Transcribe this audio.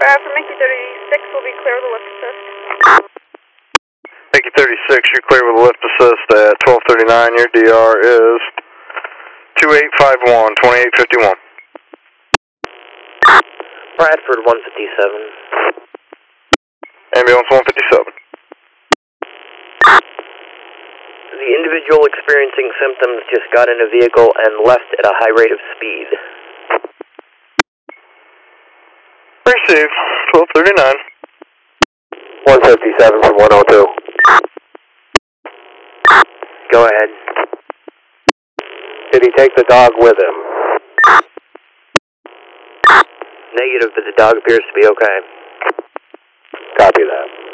For Mickey 36, we'll be clear with a lift assist. Mickey 36, you're clear with a lift assist at 1239. Your DR is 2851, 2851. Bradford 157. Ambulance 157. The individual experiencing symptoms just got in a vehicle and left at a high rate of speed. Receive, 1239. 157 from 102. Go ahead. Did he take the dog with him? Negative, but the dog appears to be okay. Copy that.